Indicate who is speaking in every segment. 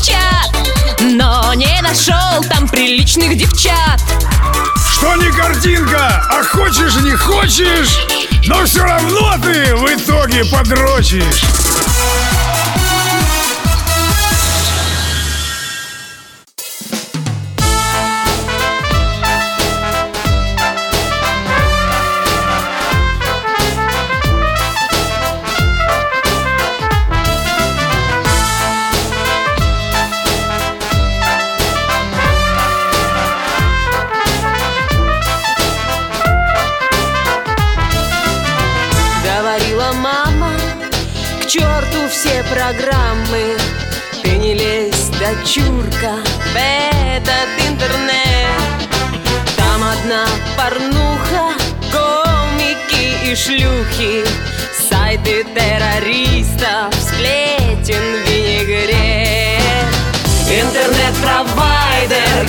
Speaker 1: в чат, но не нашел там приличных девчат.
Speaker 2: Что не картинка, а хочешь не хочешь, но все равно ты в итоге подрочишь.
Speaker 1: Говорила мама, к черту все программы, ты не лезь, дочурка, в этот интернет. Там одна порнуха, комики и шлюхи, сайты террористов, сплетен, винегрет. Интернет-провайдер,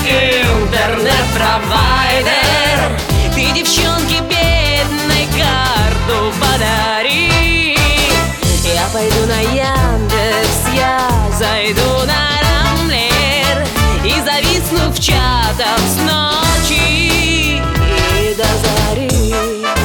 Speaker 1: интернет-провайдер, ты девчонке бедной карту подари. Я пойду на Яндекс, я зайду на Рамблер и зависну в чатах с ночи и до зари.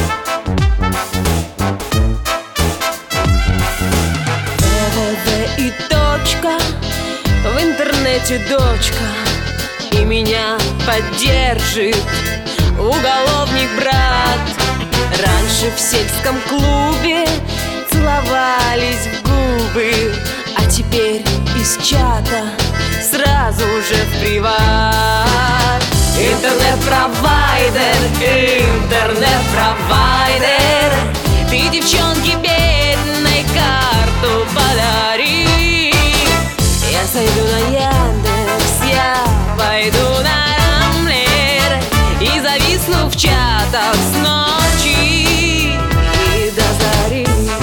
Speaker 1: ВВВ и точка, в интернете дочка, и меня поддержит уголовник брат. Раньше в сельском клубе целовались в губы, а теперь из чата сразу же в приват. Интернет-провайдер, интернет-провайдер, ты девчонке бедной карту подари. Я сойду на Яндекс, я пойду на Рамблер и зависну в чатах с ночи и до зари.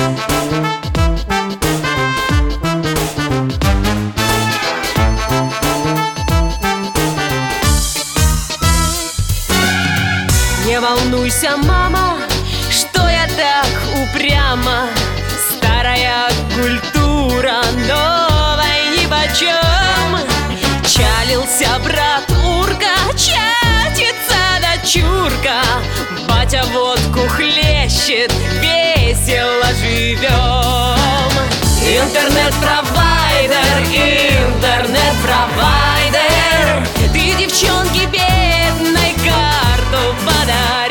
Speaker 1: Не волнуйся, мама, что я так упряма. Старая культура новой нипочем. Чалился брат Урка, чатится дочурка, батя водку хлещет, весело живем. Интернет-провайдер, интернет-провайдер, ты девчонке бедной карту подари.